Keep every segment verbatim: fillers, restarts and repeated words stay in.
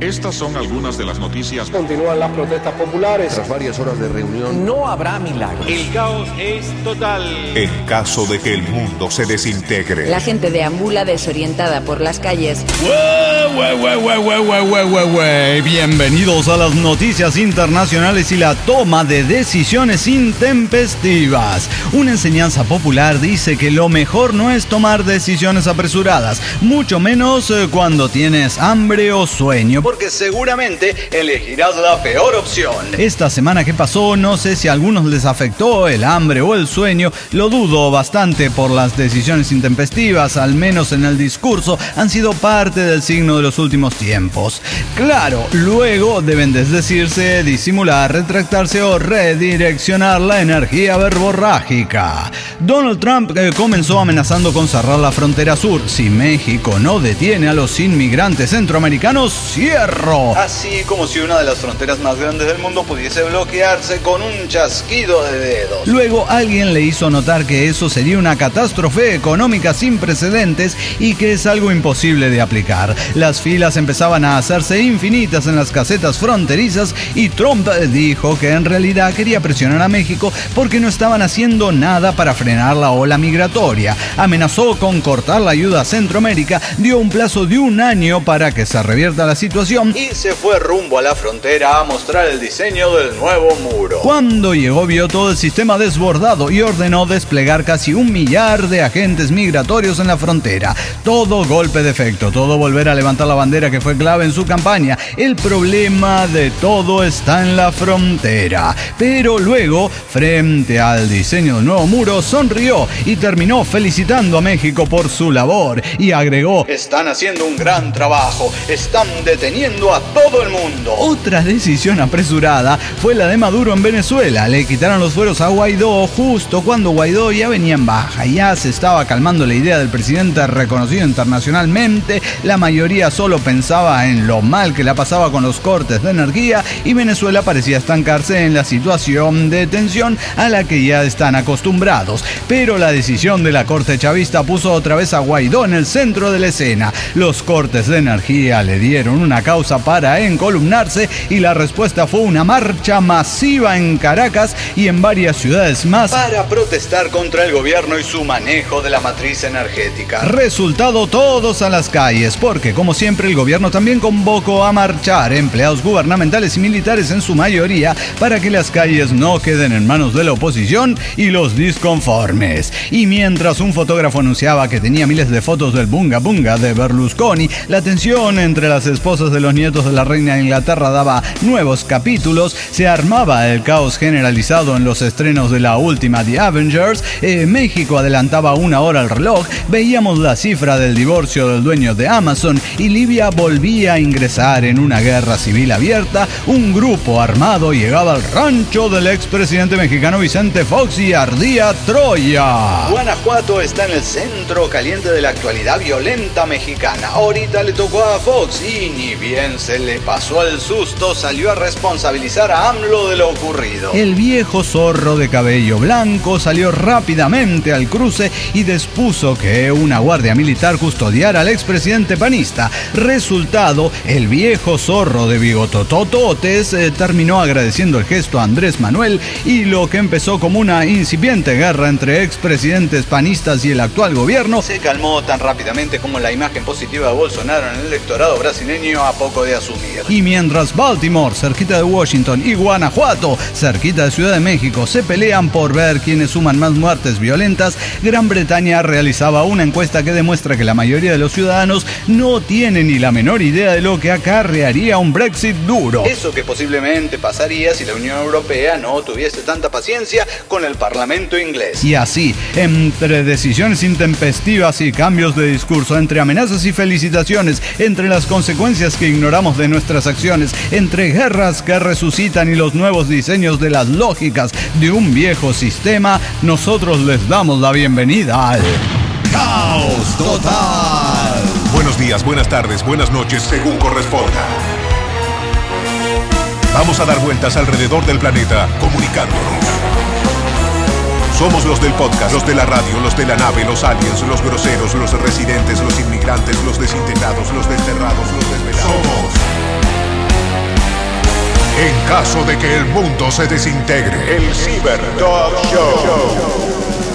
Estas son algunas de las noticias. Continúan las protestas populares. Tras varias horas de reunión, no habrá milagros. El caos es total. En caso de que el mundo se desintegre. La gente deambula desorientada por las calles. ¡Wey, wey, wey, wey, wey, wey, wey, wey! Bienvenidos a las noticias internacionales y la toma de decisiones intempestivas. Una enseñanza popular dice que lo mejor no es tomar decisiones apresuradas, mucho menos eh, cuando tienes hambre o sueño, porque seguramente elegirás la peor opción. Esta semana que pasó, no sé si a algunos les afectó el hambre o el sueño, lo dudo bastante por las decisiones intempestivas, al menos en el discurso, han sido parte del signo de los últimos tiempos. Claro, luego deben desdecirse, disimular, retractarse o redireccionar la energía verborrágica. Donald Trump eh, comenzó amenazando con cerrar la frontera sur. Si México no detiene a los inmigrantes centroamericanos, ¡cierro! Así como si una de las fronteras más grandes del mundo pudiese bloquearse con un chasquido de dedos. Luego alguien le hizo notar que eso sería una catástrofe económica sin precedentes y que es algo imposible de aplicar. Las filas empezaban a hacerse infinitas en las casetas fronterizas y Trump dijo que en realidad quería presionar a México porque no estaban haciendo nada para frenar la ola migratoria. Amenazó con cortar la ayuda a Centroamérica, dio un plazo de un año para que se revierta la situación y se fue rumbo a la frontera a mostrar el diseño del nuevo muro. Cuando llegó vio todo el sistema desbordado y ordenó desplegar casi un millar de agentes migratorios en la frontera. Todo golpe de efecto, todo volver a levantar la bandera que fue clave en su campaña. El problema de todo está en la frontera. Pero luego, frente al diseño del nuevo muro, sonrió y terminó felicitando a México por su labor y agregó: están haciendo un gran trabajo, están deteniendo a todo el mundo. Otra decisión apresurada fue la de Maduro en Venezuela. Le quitaron los fueros a Guaidó justo cuando Guaidó ya venía en baja. Ya se estaba calmando la idea del presidente reconocido internacionalmente. La mayoría solo pensaba en lo mal que la pasaba con los cortes de energía y Venezuela parecía estancarse en la situación de tensión a la que ya están acostumbrados. Pero la decisión de la corte chavista puso otra vez a Guaidó en el centro de la escena. Los cortes de energía le dieron una causa para encolumnarse y la respuesta fue una marcha masiva en Caracas y en varias ciudades más para protestar contra el gobierno y su manejo de la matriz energética. Resultado, todos a las calles, porque como siempre el gobierno también convocó a marchar empleados gubernamentales y militares en su mayoría para que las calles no queden en manos de la oposición y los disconformes. Y mientras un fotógrafo anunciaba que tenía miles de fotos del bunga bunga de Berlusconi, la tensión entre las esposas de los nietos de la reina de Inglaterra daba nuevos capítulos, se armaba el caos generalizado en los estrenos de la última The Avengers, eh, México adelantaba una hora el reloj, veíamos la cifra del divorcio del dueño de Amazon y Libia volvía a ingresar en una guerra civil abierta. Un grupo armado llegaba al rancho del expresidente mexicano Vicente Fox y ardía Troya. Guanajuato está en el centro caliente de la actualidad violenta mexicana. Ahorita le tocó a Fox y ni bien se le pasó el susto, salió a responsabilizar a AMLO de lo ocurrido. El viejo zorro de cabello blanco salió rápidamente al cruce y dispuso que una guardia militar custodiara al expresidente panista. Resultado, el viejo zorro de bigototototes eh, terminó agradeciendo el gesto a Andrés Manuel y lo que empezó como una incipiente guerra entre expresidentes panistas y el actual gobierno se calmó tan rápidamente como la imagen positiva de Bolsonaro en el electorado brasileño a poco de asumir. Y mientras Baltimore, cerquita de Washington, y Guanajuato, cerquita de Ciudad de México, se pelean por ver quiénes suman más muertes violentas, Gran Bretaña realizaba una encuesta que demuestra que la mayoría de los ciudadanos no tiene ni la menor idea de lo que acarrearía un Brexit duro. Eso que posiblemente pasaría si la Unión Europea no tuviese tanta paciencia con el Parlamento inglés. Y así, entre decisiones intempestivas y cambios de discurso, entre amenazas y felicitaciones, entre las consecuencias que ignoramos de nuestras acciones, entre guerras que resucitan y los nuevos diseños de las lógicas de un viejo sistema, nosotros les damos la bienvenida al Caos Total. Buenos días, buenas tardes, buenas noches, según corresponda. Vamos a dar vueltas alrededor del planeta, comunicándonos. Somos los del podcast, los de la radio, los de la nave, los aliens, los groseros, los residentes, los inmigrantes, los desintegrados, los desterrados, los desvelados. Somos En caso de que el mundo se desintegre, el Ciberdog Show.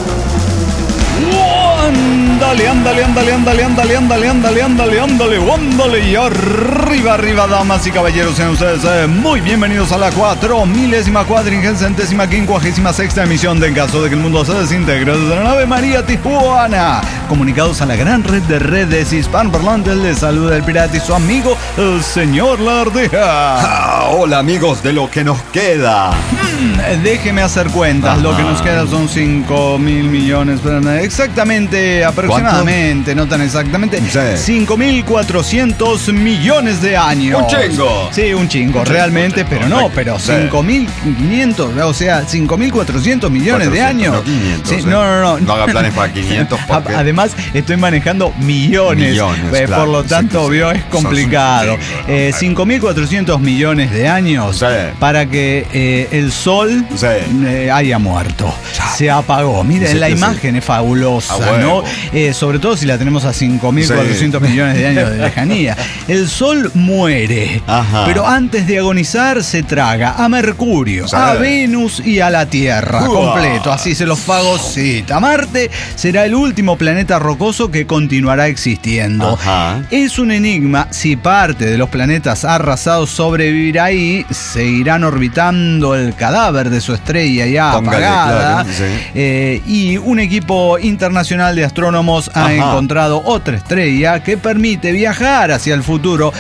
Ándale, ándale, ándale, ándale, ándale, ándale, ándale, ándale, ándale, ándale. Y arriba, arriba, damas y caballeros, sean ustedes eh, muy bienvenidos a la cuatro milésima, cuadringentésima, quincuagésima sexta emisión de En caso de que el mundo se desintegre desde la nave María Tijuana. Comunicados a la gran red de redes hispanoparlantes, les saluda el pirata y su amigo, el señor Lardeja. Ah, hola amigos de lo que nos queda. Hmm, déjeme hacer cuentas. Ajá. Lo que nos queda son cinco mil millones. Exactamente, aproximadamente, ¿cuánto? No tan exactamente. Sí. cinco mil cuatrocientos millones de años. Un chingo. Sí, un chingo, un realmente, chingo, pero no, pero sí. cinco mil quinientos, o sea, cinco mil cuatrocientos millones de años. No, quinientos, sí, eh. no, no, no. No haga planes para quinientos. Porque... Además, estoy manejando millones. millones eh, claro, por lo tanto, sí, vio, sí. es complicado. Eh, cinco mil cuatrocientos millones de años sí. para que eh, el Sol sí. eh, haya muerto. Se apagó. Miren, sí, la imagen sí. es fabulosa, ah, ¿no? Eh, sobre todo si la tenemos a cinco mil cuatrocientos sí. millones de años de lejanía. El Sol muere, ajá. pero antes de agonizar se traga a Mercurio, sí. a Venus y a la Tierra. Uah. Completo, así se los fagocita. Marte será el último planeta rocoso que continuará existiendo. Ajá. Es un enigma si parte de los planetas arrasados sobrevivirá ahí, seguirán orbitando el cadáver de su estrella ya Póngale, apagada. Claro, sí. eh, y un equipo internacional de astrónomos ha Ajá. encontrado otra estrella que permite viajar hacia el futuro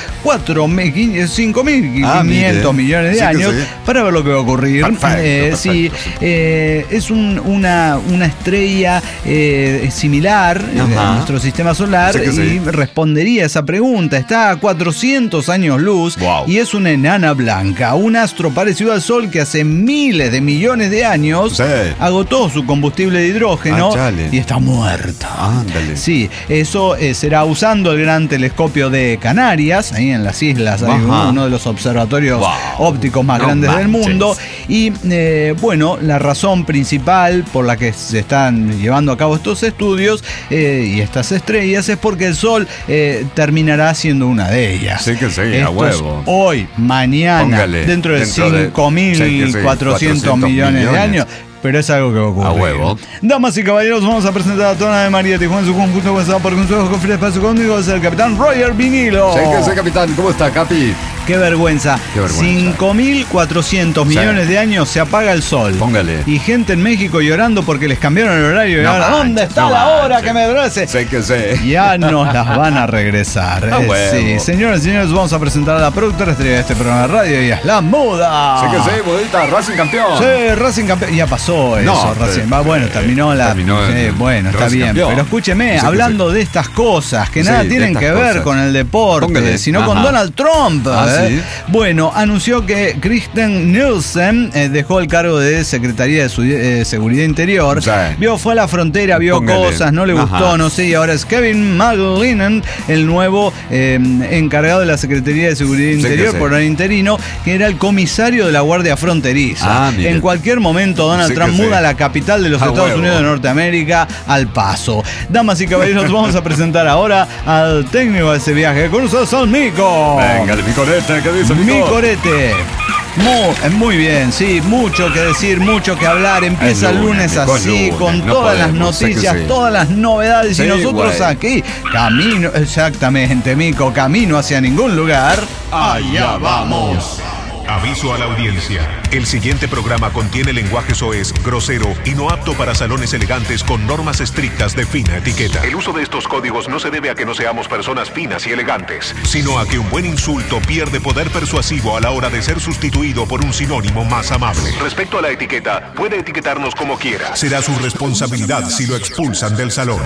cinco mil quinientos millones de sí años sí. para ver lo que va a ocurrir. Perfecto, eh, perfecto, sí, sí. Eh, es un, una, una estrella eh, similar Ajá. a nuestro sistema solar sí y sí. respondería a esa pregunta. Está a cuatrocientos años luz wow. y es una enana blanca, un astro parecido al Sol que hace miles de millones de años sí. agotó su combustible de hidrógeno ah, y está muerta. Ándale. Sí, eso eh, será usando el gran telescopio de Canarias, ahí en las islas, hay uno de los observatorios wow. ópticos más no grandes manches. del mundo. Y eh, bueno, la razón principal por la que se están llevando a cabo estos estudios eh, y estas estrellas es porque el Sol eh, terminará siendo una de ellas. Sí que sí, Estos a huevo. Hoy, mañana, Póngale, dentro de cinco mil cuatrocientos millones de años. Pero es algo que ocurre. A huevo. Damas y caballeros, vamos a presentar a toda la de María Tijuana en su conjunto. Comenzado por Consejo Confíe Espacio conmigo, es el capitán Roger Vinilo. Sí, que sé, capitán. ¿Cómo está, Capi? Qué vergüenza. Qué vergüenza. cinco mil cuatrocientos millones sí. de años se apaga el Sol. Póngale. Y gente en México llorando porque les cambiaron el horario. No y ahora, manches, ¿dónde está no la hora manches. que me merece? Sé que sé. Ya nos las van a regresar. Ah, eh, sí, señores y señores, vamos a presentar a la productora estrella de este programa de radio y es la Muda. Sé que sé, Mudita, Racing campeón. Sí, Racing campeón. Ya pasó eso, no, Racing. Va, bueno, terminó la. Terminó el, eh, bueno, está bien. Campeón. Pero escúcheme, sí, hablando sí. de estas cosas que sí, nada tienen que ver cosas. con el deporte, Póngale. sino Ajá. con Donald Trump. Ah, eh. ¿sí? Bueno, anunció que Kristen Nielsen eh, dejó el cargo de Secretaría de su, eh, Seguridad Interior. Sí. Vio, fue a la frontera, vio Póngale. cosas, no le gustó, Ajá. no sé, y ahora es Kevin McLennan, el nuevo eh, encargado de la Secretaría de Seguridad Interior, sí por el interino, que era el comisario de la Guardia Fronteriza. Ah, en cualquier momento Donald sí Trump muda sí. la capital de los ah, Estados huevo. Unidos de Norteamérica al paso. Damas y caballeros, vamos a presentar ahora al técnico de ese viaje. Con ustedes al Mico. Venga, el Micorete, ¿qué dice Mico? Micorete. Muy, muy bien, sí, mucho que decir, mucho que hablar. Empieza el lunes, el lunes así, lunes, con no todas podemos, las noticias, sí. todas las novedades. Sí, y nosotros güey. aquí, camino, exactamente, Mico, camino hacia ningún lugar. Allá vamos. Aviso a la audiencia. El siguiente programa contiene lenguaje soez, grosero y no apto para salones elegantes con normas estrictas de fina etiqueta. El uso de estos códigos no se debe a que no seamos personas finas y elegantes, sino a que un buen insulto pierde poder persuasivo a la hora de ser sustituido por un sinónimo más amable. Respecto a la etiqueta, puede etiquetarnos como quiera. Será su responsabilidad si lo expulsan del salón.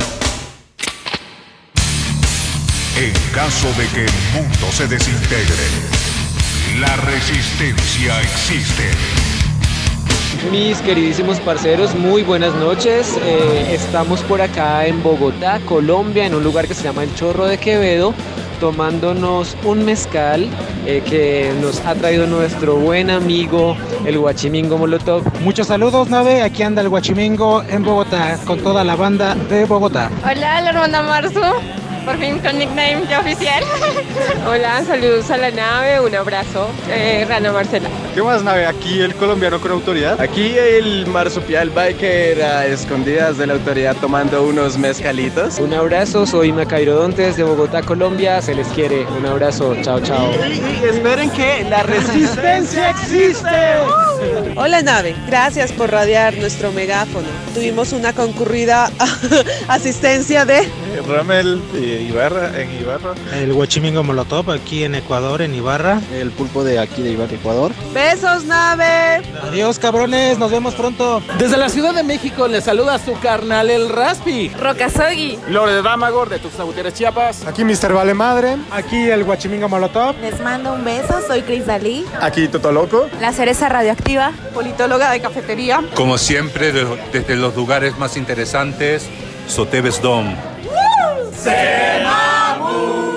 En caso de que el mundo se desintegre, la resistencia existe. Mis queridísimos parceros, muy buenas noches. Eh, estamos por acá en Bogotá, Colombia, en un lugar que se llama El Chorro de Quevedo, tomándonos un mezcal eh, que nos ha traído nuestro buen amigo, el Guachimingo Molotov. Muchos saludos, nave. Aquí anda el Guachimingo en Bogotá, con toda la banda de Bogotá. Hola, la hermana Marzo. por fin con nickname ya oficial. Hola, saludos a la nave, un abrazo. Eh, Rana Marcela. ¿Qué más, nave? Aquí el colombiano con autoridad. Aquí el marsupial biker a escondidas de la autoridad tomando unos mezcalitos. Un abrazo, soy Macairodonte desde Bogotá, Colombia. Se les quiere. Un abrazo. Chao, chao. Y, y, y esperen que la resistencia existe. Hola, nave. Gracias por radiar nuestro megáfono. Tuvimos una concurrida asistencia de Ramel eh, Ibarra en Ibarra. El Huachimingo Molotov aquí en Ecuador, en Ibarra. El pulpo de aquí de Ibarra, Ecuador. Besos, nave. Adiós, cabrones, nos vemos pronto. Desde la Ciudad de México les saluda su carnal el Raspi. Rocasogi. Lore de Damagor de Tuxtla Gutiérrez, Chiapas. Aquí mister Vale Madre. Aquí el Huachimingo Molotov. Les mando un beso, soy Cris Dalí. Aquí Totoloco. La cereza radioactiva. Politóloga de cafetería. Como siempre, de, desde los lugares más interesantes, Soteves Dom. Se mamó,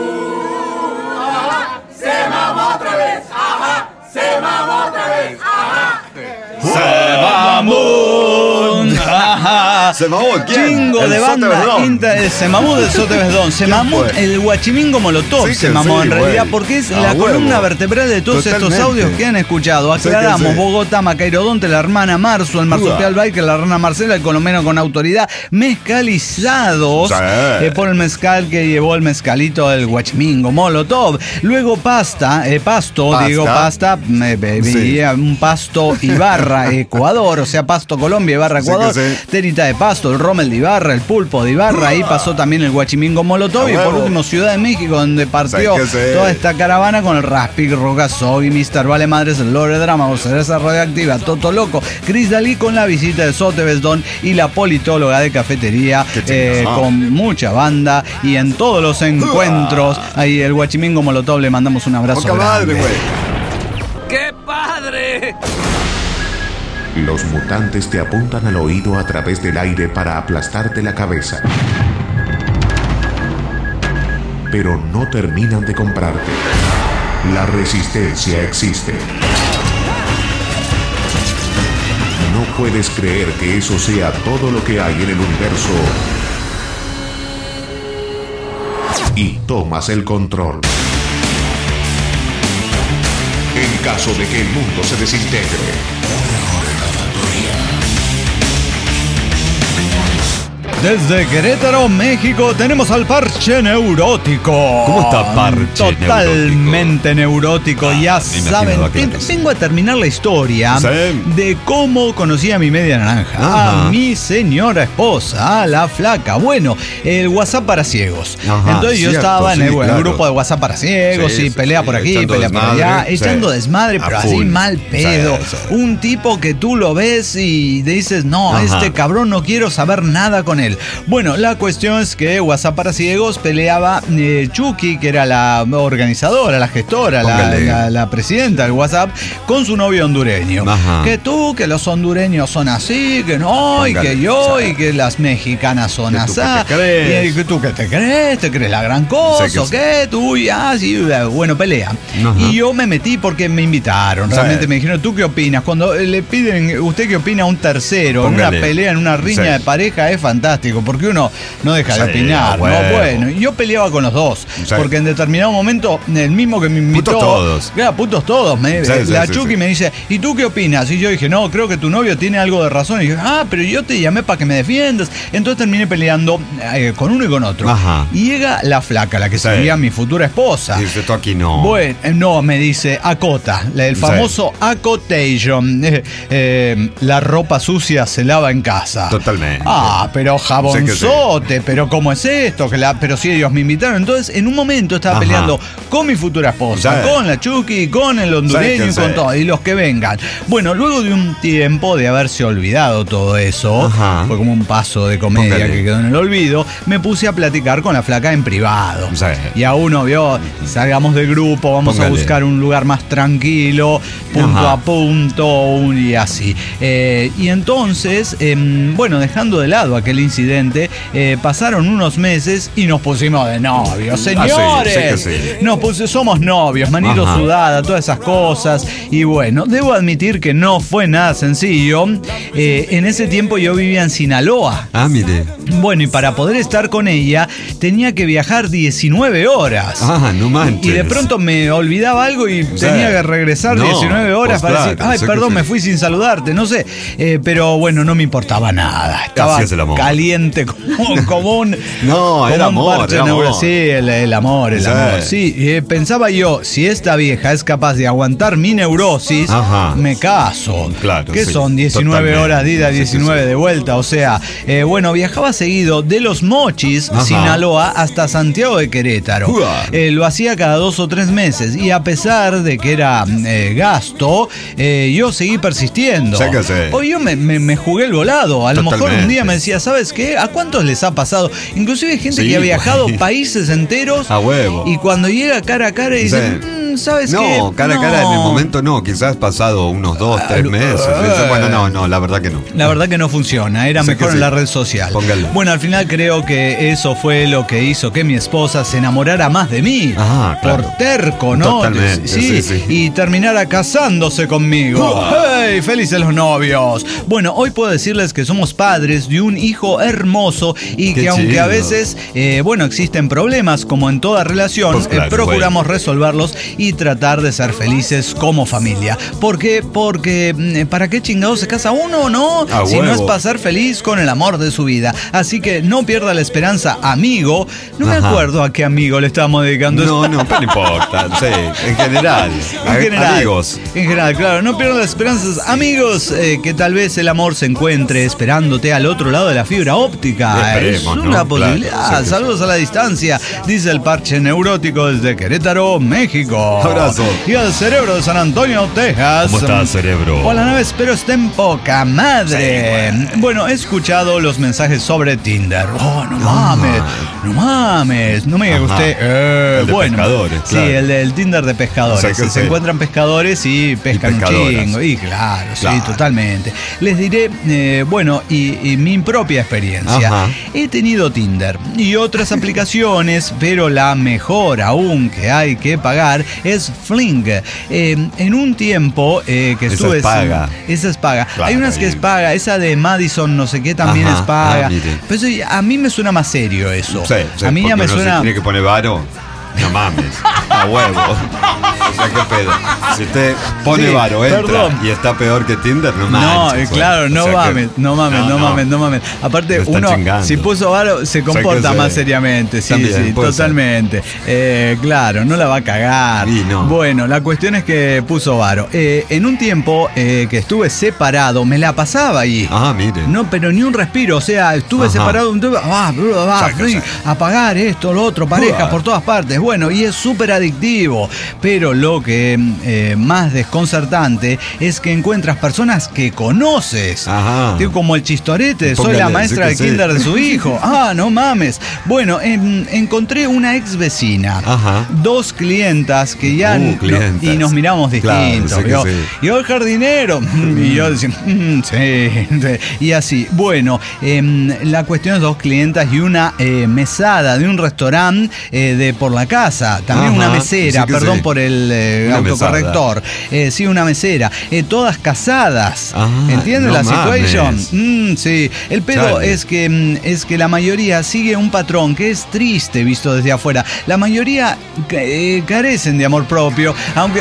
ajá, se mamó otra vez, ajá, se mamó otra vez, ajá. Se mamó, ajá. ¿Se mamó quién? Chingo El de banda. Inter, se mamó del Sotebesdón. Se mamó el Huachimingo Molotov. Sí, se mamó sí, en realidad güey. porque es A la huevo. columna vertebral de todos Totalmente. estos audios que han escuchado. Sí, Aclaramos: sí. Bogotá, Macairodonte, la hermana Marzo, el marsupial biker, la rana Marcela, el colombiano con autoridad, mezcalizados Sí. eh, por el mezcal que llevó el mezcalito del Huachimingo Molotov. Luego pasta, eh, pasto, Pasta. digo pasta, me veía un pasto Ibarra, Ecuador, o sea, pasto Colombia, Ibarra, Sí, Ecuador, que sí. terita de pasto, el Rommel de Ibarra, el pulpo de Ibarra, ahí pasó también el Huachimingo Molotov A y por huevo. último Ciudad de México, donde partió Sí, que sí. toda esta caravana con el Raspi, Rogasogi, mister Vale Madres, el Lore Drama, Cereza Radioactiva, Toto Loco, Cris Dalí con la visita de Sotebesdón y la politóloga de cafetería Qué eh, chingón. con mucha banda y en todos los encuentros, ahí el Huachimingo Molotov le mandamos un abrazo Poca grande. madre, güey. ¡Qué padre! Los mutantes te apuntan al oído a través del aire para aplastarte la cabeza. Pero no terminan de comprarte. La resistencia existe. No puedes creer que eso sea todo lo que hay en el universo. Y tomas el control. En caso de que el mundo se desintegre. Desde Querétaro, México, tenemos al Parche Neurótico. ¿Cómo está Parche Totalmente neurótico, ya me saben. imagino que Ven- es. vengo a terminar la historia Sí. de cómo conocí a mi media naranja, Ajá. a mi señora esposa, a la flaca. Bueno, el WhatsApp para ciegos. Ajá, Entonces yo cierto, estaba en el, sí, bueno, el claro. grupo de WhatsApp para ciegos Sí, y sí, pelea sí, por aquí, echando pelea por desmadre, allá, sí. echando desmadre, A pero así full. mal pedo. Sí, sí. Un tipo que tú lo ves y dices, no, Ajá. este cabrón no quiero saber nada con él. Bueno, la cuestión es que WhatsApp para ciegos peleaba eh, Chucky, que era la organizadora, la gestora, la, Póngale. la- la presidenta del WhatsApp, con su novio hondureño. Ajá. Que tú, que los hondureños son así, que no, y Póngale. que yo, Sí. y que las mexicanas son Que tú así. que te crees. Y que tú que te crees, te crees la gran cosa, Sí, que o sí. qué, tú ya, sí, bueno, pelea. Ajá. Y yo me metí porque me invitaron, Sí. realmente me dijeron, ¿tú qué opinas? Cuando eh, le piden, ¿usted qué opina a un tercero en una Póngale. pelea, en una riña Sí. de pareja? Es fantástico, porque uno no deja de Sí, opinar, a ¿no? huevo. Bueno, y yo peleaba con los dos, Sí. porque en determinado momento, el mismo que me invitó... Putos todos. Claro, putos todos. Me, Sí, sí, la sí, Chucky sí. me dice, ¿y tú qué opinas? Y yo dije, no, creo que tu novio tiene algo de razón. Y yo, ah, pero yo te llamé para que me defiendas. Entonces terminé peleando eh, con uno y con otro. Ajá. Y llega la flaca, la que Sí. sería mi futura esposa. Dice, tú aquí no. Bueno, eh, no, me dice acota, la- el Sí. famoso acotation. Eh, eh, la ropa sucia se lava en casa. Totalmente. Ah, pero Sé que jabonzote, pero ¿cómo es esto? Que la, pero si ellos me invitaron. Entonces, en un momento estaba Ajá. peleando con mi futura esposa, Sí. con la Chucky, con el hondureño Sí, y que con sí. todo, y los que vengan. Bueno, luego de un tiempo de haberse olvidado todo eso, Ajá. fue como un paso de comedia Póngale. que quedó en el olvido, me puse a platicar con la flaca en privado. Sí. Y a uno vio, salgamos del grupo, vamos Póngale. a buscar un lugar más tranquilo, punto Ajá. a punto, un- y así. Eh, y entonces, em, bueno, dejando de lado aquel incidente. Eh, pasaron unos meses y nos pusimos de novios, señores. Ah, sí, sí que sí. Nos pusimos, somos novios, manito Ajá. sudada, todas esas cosas. Y bueno, debo admitir que no fue nada sencillo. Eh, en ese tiempo yo vivía en Sinaloa. Ah, mire. Bueno, y para poder estar con ella tenía que viajar diecinueve horas. Ah, no manches. Y de pronto me olvidaba algo y O sea, tenía que regresar no, diecinueve horas pues para claro, decir, ay, sé que perdón, sí. me fui sin saludarte, no sé. Eh, pero bueno, no me importaba nada. Estaba Así es el amor. caliente como, como un... No, como era un amor, parche era neuro- amor. Sí, el, el amor, el Sí. amor. Sí, eh, pensaba yo, si esta vieja es capaz de aguantar mi neurosis, Ajá. me caso. Claro, ¿Qué sí, son? diecinueve totalmente. horas de ida, Sí, sí, diecinueve sí. de vuelta. O sea, eh, bueno, viajaba seguido de Los Mochis, Ajá. Sinaloa, hasta Santiago de Querétaro. Uah. Eh, lo hacía cada dos o tres meses y a pesar de que era eh, gasto, eh, yo seguí persistiendo. Sáquese. Hoy yo me, me- me jugué el volado. A lo mejor un Totalmente. día me decía, ¿sabes qué? ¿A cuántos les ha pasado? Inclusive hay gente Sí, que ha viajado güey. países enteros A huevo. y cuando llega cara a cara dicen, Sí. "Mm, ¿sabes No, qué? cara a cara en el momento no, quizás pasado unos dos, tres Ah, meses. eh. Bueno, no, no, la verdad que no. La verdad que no funciona, era Sí mejor que en sí. la red social. Póngalo. Bueno, al final creo que eso fue lo que hizo que mi esposa se enamorara más de mí. Ah, claro. Por terco, ¿no? Totalmente, sí, sí. Y terminara casándose conmigo. ¡Hey! ¡Felices los novios! Bueno, hoy puedo decirles que somos padres de un hijo hermoso y Qué que aunque chido. a veces, eh, bueno, existen problemas como en toda relación, Pues claro, eh, procuramos resolverlos y tratar de ser felices como familia. ¿Por qué? Porque mm, ¿para qué chingados se casa uno, no? A Si no es huevo. para ser feliz con el amor de su vida. Así que no pierda la esperanza, amigo. No me Ajá. acuerdo a qué amigo le estamos dedicando No, esto. no, pero no importa. Sí, en general. En general, Amigos. En general, claro, no pierdas las esperanzas. Amigos, eh, que tal vez el amor se encuentre esperándote al otro lado de la fibra óptica. Esperemos, es ¿no? una Claro, posibilidad. sí, sí, sí. Saludos a la distancia, dice el parche neurótico desde Querétaro, México. Abrazo. Y al cerebro de San Antonio, Texas. ¿Cómo estás, cerebro? Hola, nave, espero estén poca madre. Bueno, he escuchado los mensajes sobre Tinder. Oh, no mames, no mames. No me diga Ajá. usted. Eh, El de bueno, pescadores, sí, claro. el del Tinder de pescadores. O sea que se sí. encuentran pescadores y pescan un pescadoras. chingo. Y claro, sí, Claro. totalmente. Les diré, eh, bueno, y, y mi propia experiencia. Ajá. He tenido Tinder y otras aplicaciones, pero la mejor aún que hay que pagar es Fling. Eh, en un tiempo eh, que Esa estuve... es paga. Esa es paga. Claro, hay unas que ahí. es paga, esa de Madison no sé qué también Ajá. es paga. Ah, mire. Pero eso ya- a mí me suena más serio eso. Sí, sí, a mí ya porque me uno se suena... tiene que poner varo. No mames. A huevo. O sea, qué pedo. Si usted pone Sí, varo, entra perdón. y está peor que Tinder, no mames. No, eh, claro, no mames, no mames, no, mames, no mames. Aparte, Lo están uno, chingando. si puso varo, se comporta que más sí. seriamente. Sí, También, sí, puede ser. totalmente. Eh, claro, no la va a cagar. Y no. Bueno, la cuestión es que puso varo. Eh, en un tiempo eh, que estuve separado, me la pasaba ahí. Ah, mire. No, pero ni un respiro. O sea, estuve Ajá. separado un tiempo. Ah, ah, Saca, fui saca. a pagar esto, lo otro, parejas Uah. por todas partes. Bueno, y es súper adictivo. Pero lo que eh, más desconcertante es que encuentras personas que conoces. Ajá. Digo, como el chistorete, soy Póngale, la maestra sí de que sí. kinder de su hijo. Ah, no mames. Bueno, em, encontré una ex vecina. Ajá. Dos clientas que ya Uh, no- clientas. y nos miramos Claro, distintos. sí que ¿vio? sí. Y yo el jardinero. Y yo decía, "Mm, sí, sí". Y así. Bueno, em, la cuestión es dos clientas y una eh, mesada de un restaurante eh, de por la casa. También Ajá, una mesera, sí que perdón sí. por el eh, Una autocorrector. Eh, sí, una mesera. Eh, todas casadas. Ah, ¿Entiendes no la situation? mames. Mm, sí. El pedo Chale. es que, mm, es que la mayoría sigue un patrón que es triste visto desde afuera. La mayoría eh, carecen de amor propio, aunque...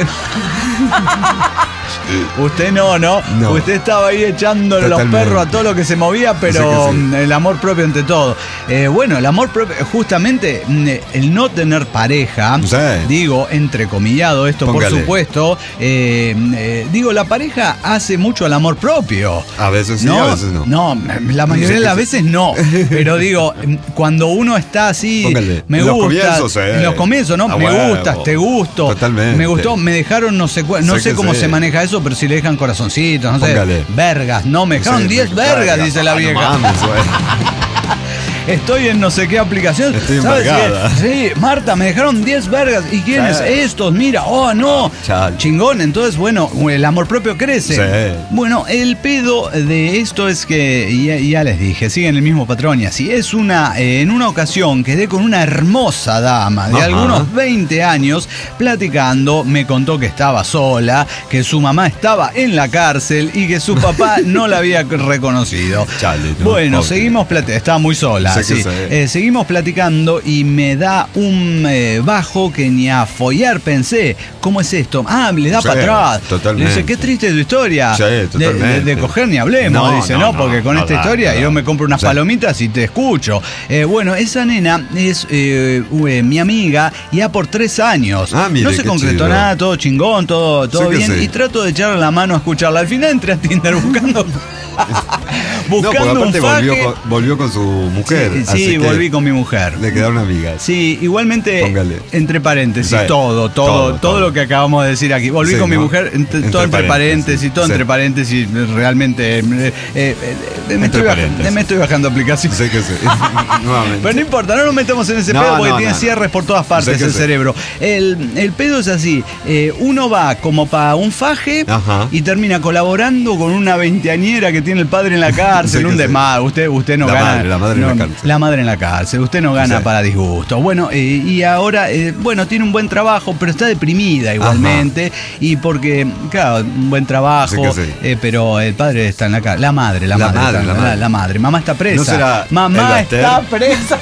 Usted no, ¿no? No. Usted estaba ahí echándole los Totalmente. perros a todo lo que se movía, pero Sí que sí. mm, el amor propio ante todo. Eh, bueno, el amor propio, justamente mm, el no tener pareja, Sí. digo, entrecomillado esto, Póngale. por supuesto, eh, eh, digo, la pareja hace mucho al amor propio. A veces sí, a veces no. No, la mayoría Sí de que las sí. veces no. Pero digo, cuando uno está así, Póngale. me En los gusta. comienzos, eh. En los comienzos, ¿no? A Me huevo. gustas, te gusto. Totalmente. Me gustó, me dejaron no sé cuál, no Sé sé que cómo sí. se maneja eso, pero si le dejan corazoncitos, no sé. Póngale. Vergas, no, me dejaron Sí, diez sí, vergas, vergas. dice la Ah, no vieja. mames, güey. estoy en no sé qué aplicación. Estoy ¿Sabes embargada. qué? Sí, Marta, me dejaron diez vergas. ¿Y quiénes? Sí. Estos, mira, oh no. Chale. Chingón, entonces, bueno, el amor propio crece. Sí. Bueno, el pedo de esto es que, ya, ya les dije, siguen el mismo patrón y así. Es una, eh, en una ocasión quedé con una hermosa dama de Ajá. algunos veinte años platicando, me contó que estaba sola, que su mamá estaba en la cárcel y que su papá no la había reconocido. Chale, no, bueno, pobre. seguimos platicando, estaba muy sola, Sé que sí. sé. Eh, seguimos platicando y me da un eh, bajo que ni a follar pensé. ¿Cómo es esto? Ah, le da Sí, para atrás. totalmente. Le dice, qué triste tu historia. Sí, de, totalmente. de- de coger ni hablemos. No, dice, no, no, no, porque con no esta da, historia no da. yo me compro unas Sí. palomitas y te escucho. Eh, bueno, esa nena es eh, eh, mi amiga ya por tres años. Ah, mire, no se qué concretó chido. nada, todo chingón, todo, todo Sí que bien. sí. Y trato de echarle la mano a escucharla. Al final entré a Tinder buscando. No, porque buscando aparte un faje. volvió con, volvió con su mujer. Sí, así sí, que volví con mi mujer. Le quedaron amigas. Sí, igualmente, Póngale. entre paréntesis, Sí. todo, todo, todo, Todo, todo. lo que acabamos de decir aquí. Volví Sí, con mi ¿no? mujer, ent- Entre todo entre paréntesis, paréntesis, todo sí. entre paréntesis, realmente. eh, eh, eh, me, Entre estoy baj- paréntesis. me estoy bajando aplicaciones. Sé que sí. Nuevamente. Pero no importa, no nos metemos en ese No, pedo porque no, tiene no, no. cierres por todas partes Sé que el sí. cerebro. El, el pedo es así: eh, uno va como para un faje Ajá. y termina colaborando con una veinteañera que tiene el padre en la cárcel, Sé que un sí. demás. Usted, usted no La gana. madre, la madre en no, la cárcel. La madre en la cárcel. Usted no gana Sí. para disgusto. Bueno, eh, y ahora, eh, bueno, tiene un buen trabajo, pero está deprimida igualmente. Y porque, claro, un buen trabajo, Sí que sí. eh, pero el padre está en la cárcel. La madre, la, La madre, madre, está- la madre. la madre. Mamá está presa. ¿No será Mamá Elba Ester? está presa.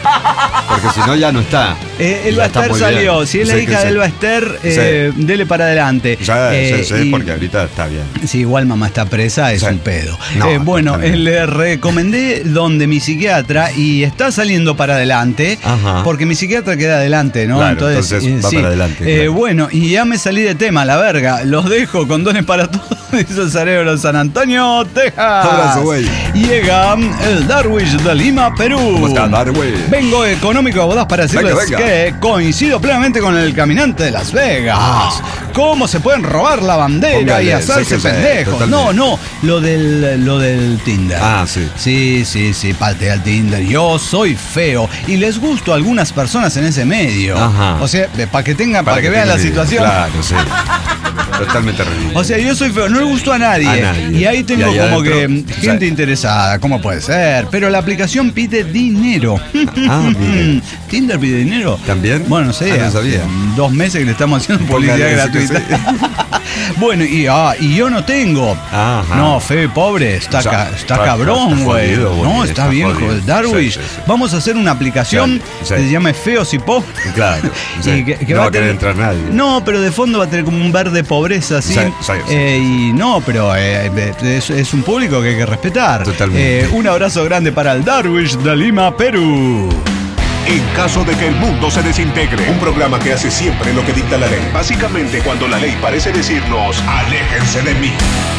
Porque si no, ya no está. Eh, Ya Elba está Ester muy salió. bien. Si es la Sí hija que de sí. Elba Ester, eh, dele para adelante. Ya, Eh, sí, sí, y- porque ahorita está bien. Sí, igual mamá está presa, es Sí. un pedo. No, Eh, bueno, totalmente. eh, le recomendé donde mi psiquiatra y está saliendo para adelante, Ajá. porque mi psiquiatra queda adelante, ¿no? Claro, entonces va para adelante, Eh, claro. Bueno, y ya me salí de tema, la verga. Los dejo con dones para todos. Dice el cerebro de San Antonio, Texas. Abrazo, güey. Llega el Darwish de Lima, Perú. ¿Cómo está, Darwish? Vengo económico a bodas para decirles Venga, venga. que coincido plenamente con el caminante de Las Vegas. ¿Cómo se pueden robar la bandera Póngale, y hacerse sé que sé, pendejos? totalmente. No, no, lo del, lo del Tinder. Ah, sí. Sí, sí, sí, patea al Tinder. Yo soy feo y les gusto a algunas personas en ese medio. Ajá. O sea, para que tengan, para que, vean tenga la idea. situación. Claro, sí. Totalmente ridículo. O sea, yo soy feo, no le gustó a nadie. A nadie. Y ahí tengo Y ahí como adentro, que gente sí. interesada, ¿cómo puede ser? Pero la aplicación pide dinero. Ah, mire. ¿Tinder pide dinero? ¿También? Bueno, no sé, Ah, no hace sabía. dos meses que le estamos haciendo publicidad Póngale, sí que gratuita. Bueno, y, ah, y yo no tengo. Ajá. No, feo y pobre, está, O sea, ca- está está- cabrón, está güey. jodido, güey, No, está, está bien, jodido. joder. Darwish, Sí, sí, sí. vamos a hacer una aplicación Sí, sí. que se llame Feos y Pobres. Claro. sí. Y que- que no va va a a querer tener- entrar nadie. No, pero de fondo va a tener como un verde pobreza, así. Sí, sí, sí. Eh, y no, pero eh, es, es un público que hay que respetar. Totalmente. Eh, un abrazo grande para el Darwish de Lima, Perú. En caso de que el mundo se desintegre, un programa que hace siempre lo que dicta la ley. Básicamente, cuando la ley parece decirnos, aléjense de mí.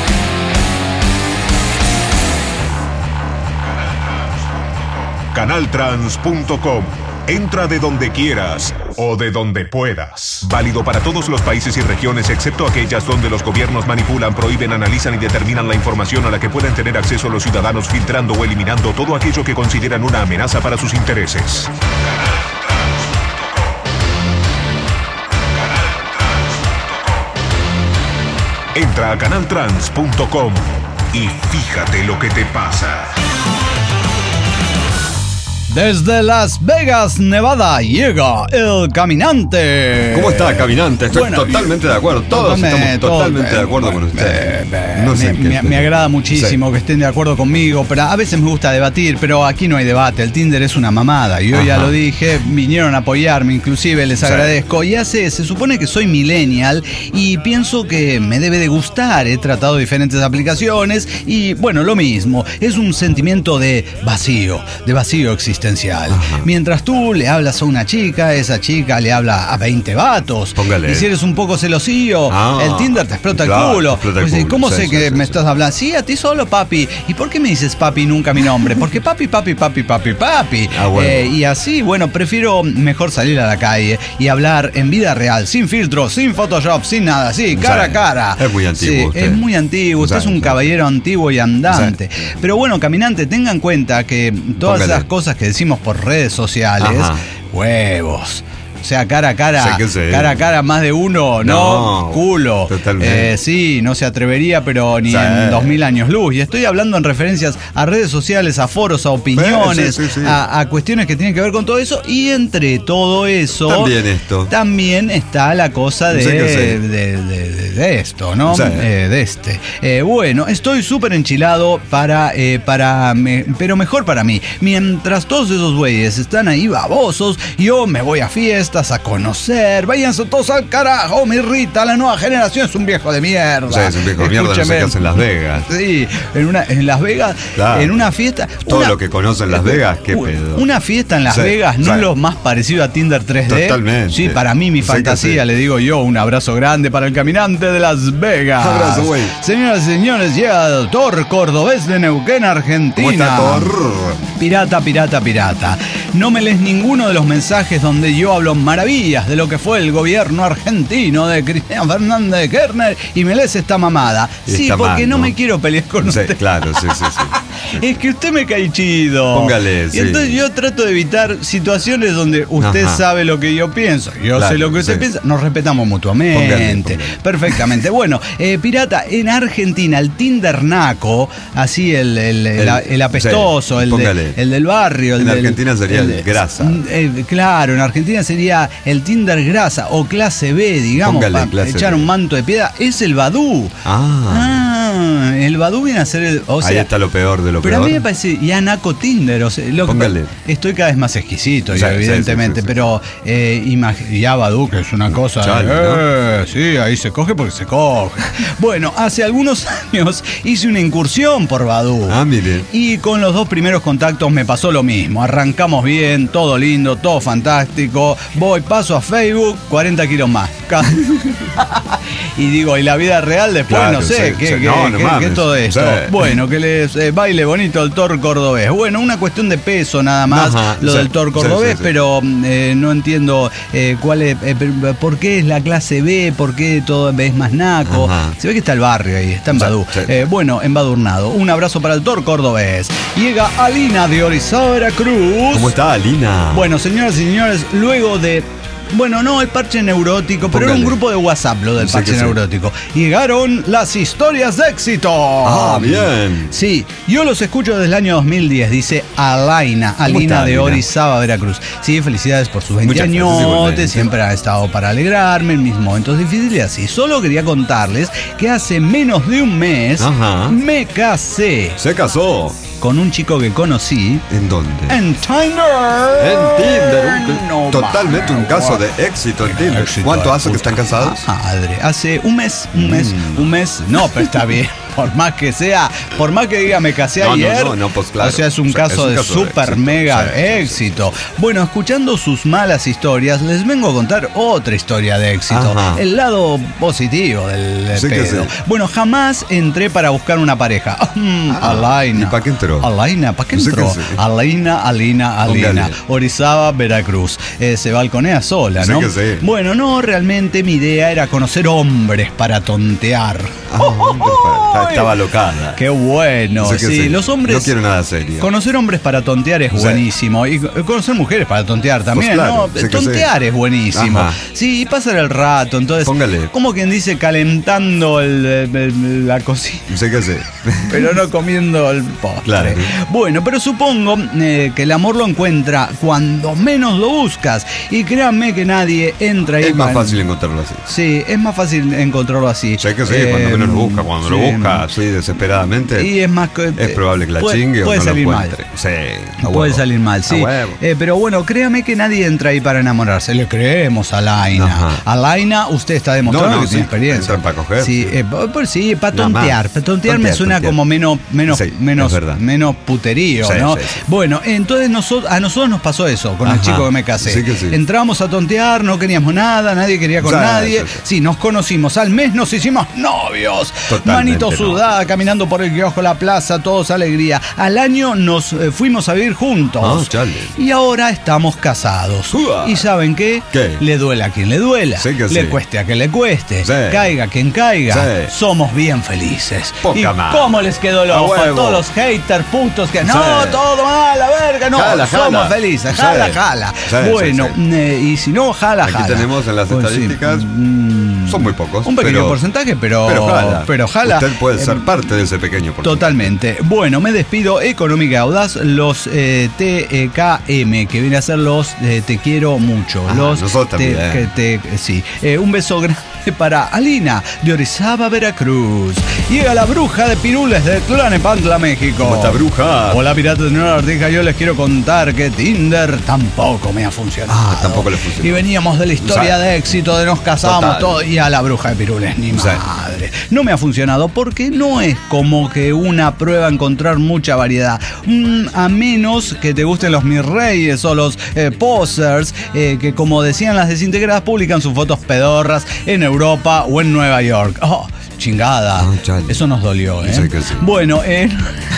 canaltrans punto com. Entra de donde quieras o de donde puedas. Válido para todos los países y regiones, excepto aquellas donde los gobiernos manipulan, prohíben, analizan y determinan la información a la que pueden tener acceso los ciudadanos, filtrando o eliminando todo aquello que consideran una amenaza para sus intereses. Entra a canaltrans punto com y fíjate lo que te pasa. Desde Las Vegas, Nevada, llega el caminante. ¿Cómo está, caminante? Estoy Bueno, totalmente de acuerdo. Todos Totalmente, estamos todo- totalmente de acuerdo con usted. No sé me, en qué me- estoy. me agrada muchísimo Sí. que estén de acuerdo conmigo, pero a veces me gusta debatir, pero aquí no hay debate. El Tinder es una mamada. Yo ya Ajá. lo dije, vinieron a apoyarme, inclusive les Sí. agradezco. Y hace, se supone que soy millennial y pienso que me debe de gustar. He tratado diferentes aplicaciones y bueno, lo mismo. Es un sentimiento de vacío, de vacío existencial. Mientras tú le hablas a una chica, esa chica le habla a veinte vatos. Póngale. Y si eres un poco celosío, Ah, el Tinder te explota claro, el culo. te explota el Pues, culo. ¿cómo Sí, sé sí, que sí, me sí. estás hablando? Sí, a ti solo, papi. ¿Y por qué me dices papi y nunca mi nombre? Porque papi, papi, papi, papi, papi. Ah, bueno. Eh, y así, bueno, prefiero mejor salir a la calle y hablar en vida real, sin filtro, sin Photoshop, sin nada, sí, cara Sí, a cara. es muy antiguo Sí, usted. es muy antiguo. Usted Sí, es un sí. caballero antiguo y andante. Pero bueno, caminante, tengan en cuenta que todas Póngale. esas cosas que decimos por redes sociales, Ajá. huevos. O sea, cara a cara, Sé que sé. cara a cara, más de uno, no, No, culo. totalmente. Eh, sí, no se atrevería, pero ni Sí. en dos mil años luz. Y estoy hablando en referencias a redes sociales, a foros, a opiniones, Sí, sí, sí. A, a cuestiones que tienen que ver con todo eso. Y entre todo eso, También esto. también está la cosa de, Sí que sí. de, de- de- de esto, ¿no? Sí. Eh, de este. Eh, bueno, estoy súper enchilado para, eh, para me- pero mejor para mí. Mientras todos esos güeyes están ahí babosos, yo me voy a fiestas, a conocer. Váyanse todos al carajo, mi Rita. La nueva generación es un viejo de mierda. O sea, es un viejo de mierda, no sé Escúcheme. qué hace en Las Vegas. Sí, en, una, en Las Vegas, Claro. en una fiesta. Todo una- lo que conocen Las Vegas, qué pedo. Una fiesta en Las Sí, Vegas, no sí. es lo más parecido a Tinder tres D. Totalmente. Sí, para mí, mi Sé que fantasía, sí. le digo yo, un abrazo grande para el caminante de Las Vegas. Abrazo, güey. Señoras y señores, llega el Thor Cordobés de Neuquén, Argentina. ¿Cómo está, Thor? Pirata, pirata, pirata. No me lees ninguno de los mensajes donde yo hablo maravillas de lo que fue el gobierno argentino de Cristina Fernández de Kirchner y me lees esta mamada. Y Sí, está porque mal, no ¿no? me quiero pelear con Sí, usted. claro, sí, sí, sí. Es que usted me cae chido. Póngale, Y sí. entonces yo trato de evitar situaciones donde usted Ajá. sabe lo que yo pienso, yo Claro, sé lo que usted sí. piensa, nos respetamos mutuamente. Póngale, póngale. Perfectamente. Bueno, eh, pirata, en Argentina, el Tinder naco, así el, el, el- El- el apestoso, sí, el, de- póngale. el del barrio. El En del- Argentina sería el de- grasa. eh, claro, en Argentina sería el Tinder grasa o clase B, digamos, Póngale para clase echar B. un manto de piedra. Es el Badú. Ah, Ah, el Badú viene a ser el. O sea, ahí está lo peor de lo pero peor. a mí me parece ya naco Tinder, o sea, lo que Póngale. pa- estoy cada vez más exquisito, Sí, yo, sí, evidentemente, sí, sí, sí. pero eh, imag- ya Badoo, que es una cosa, Chale, eh, sí, ahí se coge porque se coge. Bueno, hace algunos años hice una incursión por Badoo. Ah, mire. Y con los dos primeros contactos me pasó lo mismo. Arrancamos bien, todo lindo, todo fantástico. Voy, paso a Facebook, cuarenta kilos más. Y digo, ¿y la vida real después? Claro, no sé, sí, ¿qué, sí. qué- No, no qué- mames. qué todo esto? Sí. Bueno, que les eh, baile bonito el Thor Cordobés. Bueno, una cuestión de peso nada más, Ajá, lo sí, del Thor sí, Cordobés, sí, sí. pero eh, no entiendo eh, cuál es, eh, per- por qué es la clase B, por qué todo es más naco. Ajá. Se ve que está el barrio ahí, está en Sí, Badú. sí. Eh, bueno, embadurnado. Un abrazo para el Thor Cordobés. Llega Alina de Orizaba, Veracruz. ¿Cómo está, Alina? Bueno, señoras y señores, luego de. Bueno, no, el parche neurótico, pero era un Póngale. grupo de WhatsApp lo del Sí parche que sí. neurótico. Llegaron las historias de éxito. Ah, bien. Sí, yo los escucho desde el año dos mil diez, dice Alaina, Alina está, de Alina? Orizaba, Veracruz. Sí, felicidades por sus veinte Muchas gracias, años, igualmente. siempre ha estado para alegrarme en mis momentos difíciles y así. Solo quería contarles que hace menos de un mes Ajá. me casé Se casó. con un chico que conocí ¿En dónde? en Tinder. En Tinder. un- No totalmente un mames, caso guau. de éxito en Tinder. Éxito ¿Cuánto de hace que puta están casados? Madre, hace un mes, un mes, Mm. un mes. No, pero está bien. Por más que sea, por más que diga me casé No, no, ayer. no, no, pues claro. O sea, es un O sea, caso es un de caso de super éxito. mega Sí, sí, sí, éxito. Bueno, escuchando sus malas historias, les vengo a contar otra historia de éxito. Ajá. El lado positivo del, del Sí que pedo. sí. Bueno, jamás entré para buscar una pareja. Mm, Alaina. ¿Y para qué entró? Alaina, ¿para qué No sé entró? qué sé. Alaina, Alina, Alina. Póngale. Orizaba, Veracruz. Eh, se balconea sola, Sí ¿no? que sí. Bueno, no, realmente mi idea era conocer hombres para tontear. Ah, está- estaba locada. Qué bueno. Sí que Sí, sí. los hombres. No quiero nada serio. Conocer hombres para tontear es Sí. buenísimo. Y co- conocer mujeres para tontear también, Pues claro, ¿no? sí que Tontear sí. es buenísimo. Ajá. Sí, y pasar el rato. Entonces, Póngale. como quien dice, calentando el- el- el- la cocina. Sé que sé. Pero no comiendo el postre. Claro. Bueno, pero supongo eh, que el amor lo encuentra cuando menos lo buscas. Y créanme que nadie entra ahí. Es más para- fácil encontrarlo así. Sí, es más fácil encontrarlo así. Sé que sí, Eh, cuando menos lo busca. Cuando lo sí. busca así desesperadamente, Y es más que- es probable que la puede- chingue o puede no lo salir mal. encuentre. Sí, a Puede huevo. salir mal, A sí. huevo. Eh, pero bueno, créame que nadie entra ahí para enamorarse. Le creemos a Laina. Ajá. A Laina, usted está demostrando No, no, que tiene sí, experiencia. entran para coger, Sí, sí. eh, por- por- sí, para Nada más. tontear. Para tontear me Tontear, suena tontear. como menos, menos, Sí, menos, es verdad. menos puterío, Sí, ¿no? sí, sí. Bueno, entonces nosotros, a nosotros nos pasó eso con el Ajá. chico que me casé. Sí que sí. Entramos a tontear, no queríamos nada, nadie quería con Sí, nadie. sí, sí. Sí, nos conocimos. Al mes nos hicimos novios. juntos. Totalmente Manito no. sudada, caminando por el kiosco, la plaza, todos alegría. Al año nos eh, fuimos a vivir juntos. Ah, chale. Y ahora estamos casados. Uah. ¿Y saben qué? ¿Qué? Le duela a quien le duela. Sí que le sí. cueste a quien le cueste. Sí. Caiga quien caiga. Sí. Somos bien felices. Poca ¿Y madre. cómo les quedó el A ojo a huevo. todos los haters putos que no, Sí. todo mal, la verga, no, Jala, jala. somos felices, Sí. jala, jala. Sí, bueno, sí, eh, y si no, jala, Aquí jala. tenemos en las Pues sí, estadísticas, mm, son muy pocos. un pequeño pero- porcentaje, pero, Pero jala. pero jala. Usted puede ser Eh, parte de ese pequeño porcentaje. Totalmente. Bueno, me despido. Económica y Audaz, los eh, T K M, que viene a ser los eh, Te Quiero Mucho. Ah, los nosotros te- también. que te- sí. Eh, un beso grande para Alina, de Orizaba, Veracruz. Llega la bruja de Pirules de Tlalnepantla, México. ¿Cómo está, bruja? Hola, piratas de Nueva Ardija. Yo les quiero contar que Tinder tampoco me ha funcionado. Ah, tampoco le funcionó. Y veníamos de la historia O sea, de éxito, de nos casamos, total. todo, y a la bruja de Pirules, ni O sea, madre. No me ha funcionado porque no es como que una prueba encontrar mucha variedad. Mm, a menos que te gusten los mis reyes o los eh, posers, eh, que como decían las desintegradas, publican sus fotos pedorras en Europa o en Nueva York. Oh, chingada. Ah, chale. Eso nos dolió, ¿eh? Sí que sí. Bueno, en,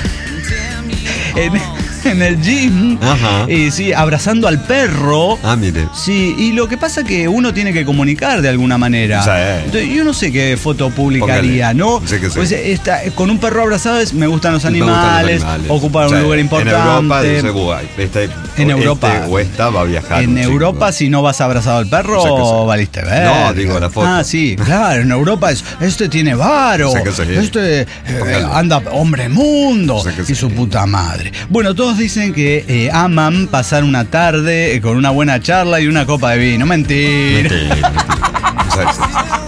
en, en el gym, Ajá. y sí, abrazando al perro. Ah, mire. Sí, y lo que pasa es que uno tiene que comunicar de alguna manera. Sí. Entonces, yo no sé qué foto publicaría, Póngale. ¿no? Sí que sí. Pues está, con un perro abrazado es me gustan los Me gustan los animales, animales. ocupar Sí, un lugar importante. En Europa dice, guay, este, En o Europa. este o esta va a viajar. En un chingo. Europa, si no vas abrazado al perro, O sea que sí. valiste ver. No, digo, la foto. Ah, sí, claro. En Europa es, este tiene varo. O sea que sí. Este eh, Póngale. anda hombre mundo. O sea que Y sí. su puta madre. Bueno, todos dicen que eh, aman pasar una tarde eh, con una buena charla y una copa de vino. Mentira. Mentira, mentira. O sea, sí.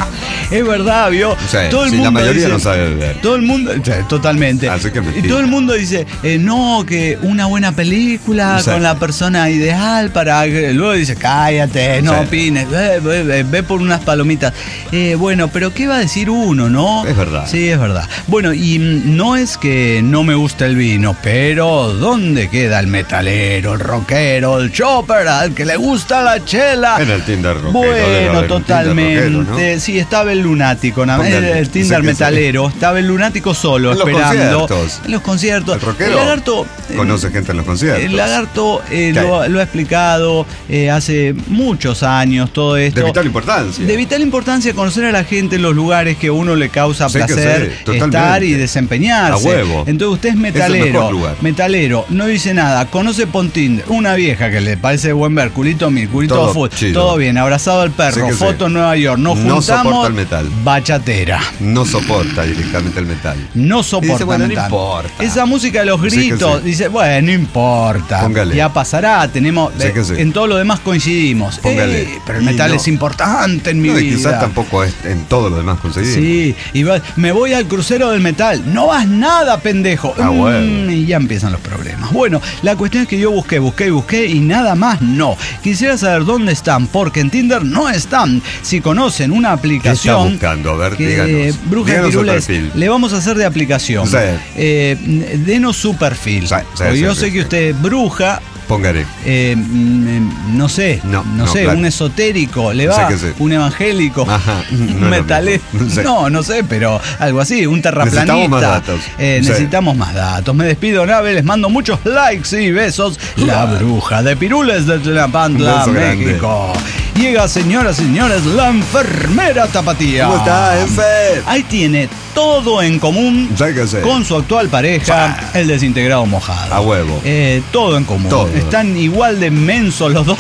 Es verdad, ¿vio? O sea, todo el sí, mundo la mayoría dice- no sabe beber. Todo el mundo, o sea, totalmente. Así que y mentira. todo el mundo dice, eh, no, que una buena película O sea, con la persona ideal para... Luego dice, cállate, no Sí. opines, ve, ve, ve, ve por unas palomitas. Eh, bueno, pero ¿qué va a decir uno, no? Es verdad. Sí, es verdad. Bueno, y mm, no es que no me gusta el vino, pero ¿dónde queda el metalero, el rockero, el chopper, al que le gusta la chela? En el Tinder rockero. debe Bueno, haber un Tinder totalmente. rockero, ¿no? Sí, estaba el lunático, nada más. El, Póngale. el Tinder Sí que sí. metalero. Estaba el lunático solo, En los esperando. conciertos. En los conciertos. El rockero El lagarto. eh, conoce gente en los conciertos. El lagarto eh, ¿Qué? lo, lo ha explicado eh, hace muchos años todo esto. De vital importancia. De vital importancia conocer a la gente en los lugares que a uno le causa Sí que placer sí, totalmente. estar y desempeñarse. A huevo. Entonces usted es el metalero. mejor lugar. Metalero, no dice nada. Conoce por Tinder una vieja que le parece buen ver, culito mil, culito Todo full, chido. todo bien, abrazado al perro, Sí que sí. foto en Nueva York, nos No soporta juntamos. el metal. Bachatera. No soporta directamente el metal. No Y soporta dice, bueno, no metal. importa. Esa música de los Sí que gritos, sí. dice, bueno, no importa. Póngale. Ya pasará, tenemos. Sí eh, que sí. En todo lo demás coincidimos. Póngale. Eh, pero el Y metal no. es importante en mi No, y vida. quizás tampoco es en todo lo demás conseguido. Sí, y va- me voy al crucero del metal. No vas nada, pendejo. Ah, bueno. Mm, y ya empiezan los problemas. Bueno, la cuestión es que yo busqué, busqué y busqué y nada más no. Quisiera saber dónde están, porque en Tinder no están. Si conocen una ¿Qué está aplicación. buscando? A ver, que, díganos. Bruja de Díganos su Pirules, perfil. le vamos a hacer de aplicación. Sí. Eh, denos su perfil. Sí, sí, Porque sí, yo sí, sé sí. que usted es bruja. Póngale. Eh, mm, no sé, No, no, no, sé, claro. un esotérico, le Sé va, que sí. un evangélico, Ajá, no es un lo metalero, mismo. Sí. no, no sé, pero algo así, un terraplanista. Necesitamos más datos. Eh, Sí. necesitamos más datos. Me despido, Nave, les mando muchos likes y besos. La bruja de Pirules de Tlalnepantla, Un beso grande. México. Llega, señoras y señores, la enfermera Tapatía. ¿Cómo está, Enfer? Ahí tiene todo en común Sí que sí. con su actual pareja, el desintegrado mojado. A huevo. Eh, todo en común. Todo. Están igual de mensos los dos.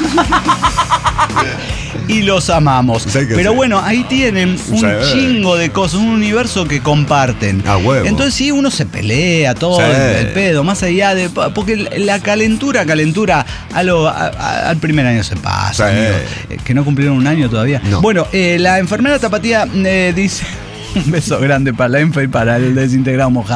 Y los amamos. Sí que Pero sí. bueno, ahí tienen un Sí. chingo de cosas, un universo que comparten. A huevo. Entonces sí, uno se pelea, todo Sí. el, el pedo, más allá de... Porque la calentura, calentura, a lo- a- a- al primer año se pasa. Sí. amigo. Eh, que no cumplieron un año todavía. No. Bueno, eh, la enfermera Tapatía eh, dice... Un beso grande para la Enfa y para el desintegrado mojado.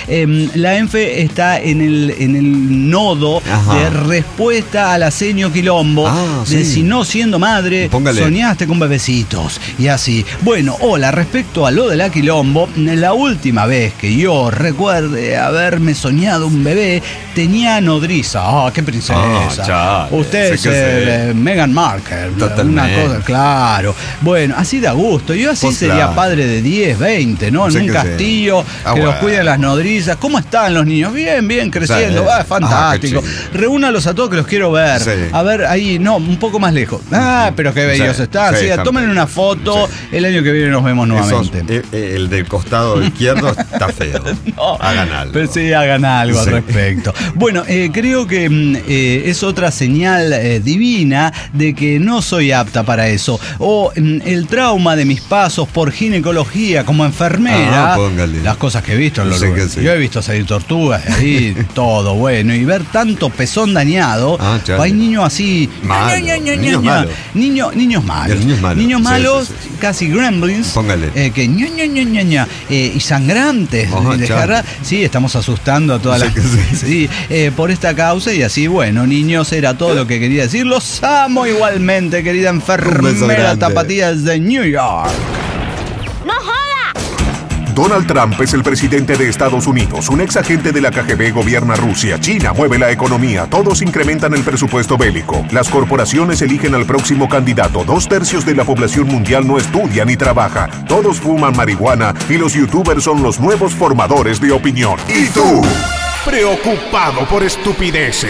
Eh, la ENFE está en el, en el nodo Ajá. de respuesta a la seño quilombo, Ah, de sí. si no siendo madre, Póngale. soñaste con bebecitos. Y así. Bueno, hola, respecto a lo de la quilombo, la última vez que yo recuerde haberme soñado un bebé, tenía nodriza. Ah, qué princesa. Ah, chale, Usted sí es que eh, sí. Meghan Markle. Totalmente. Una cosa, claro. Bueno, así da gusto. Yo así Pues sería claro. padre de diez, veinte, ¿no? En Sí un que sí. castillo, Ah, que los bueno. cuiden las nodrizas. ¿Cómo están los niños? Bien, bien, creciendo. Sí. Ah, fantástico. Ah, qué chido. Reúnalos a todos que los quiero ver. Sí. A ver, ahí, no, un poco más lejos. Ah, pero qué bellos Sí, están. sí, Sí, están tomen una foto. El año que viene nos vemos Esos, nuevamente. eh, eh, el del costado izquierdo está feo. No, Hagan algo. pero sí, hagan algo Sí. al respecto. Bueno, eh, creo que mm, eh, es otra señal eh, divina de que no soy apta para eso. O mm, el trauma de mis pasos por ginecología como enfermera. Ah, póngale. Las cosas que he visto en los Sí que lugares. sí. Yo he visto salir tortugas de ahí, todo bueno. Y ver tanto pezón dañado. Ah, chale. Hay niños así. Malo. ña, ña, ña, Niños ña. malos. Niño- niños malos. Niños malos. Niños Sí, malos, sí, sí, sí. casi gremlins. Póngale. eh, que ña, ña, ña, ña, ña, eh, y sangrantes. Ajá, y desgarra- chale. Sí, estamos asustando a todas Sí las que sí. sí, eh, por esta causa y así, bueno, niños, era todo lo que quería decir. Los amo igualmente, querida Un beso enfermera grande. tapatías de New York. ¡No joda! Donald Trump es el presidente de Estados Unidos. Un ex agente de la K G B gobierna Rusia. China mueve la economía. Todos incrementan el presupuesto bélico. Las corporaciones eligen al próximo candidato. Dos tercios de la población mundial no estudia ni trabaja. Todos fuman marihuana y los youtubers son los nuevos formadores de opinión. ¿Y tú? Preocupado por estupideces.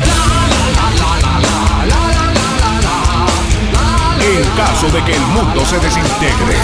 En caso de que el mundo se desintegre.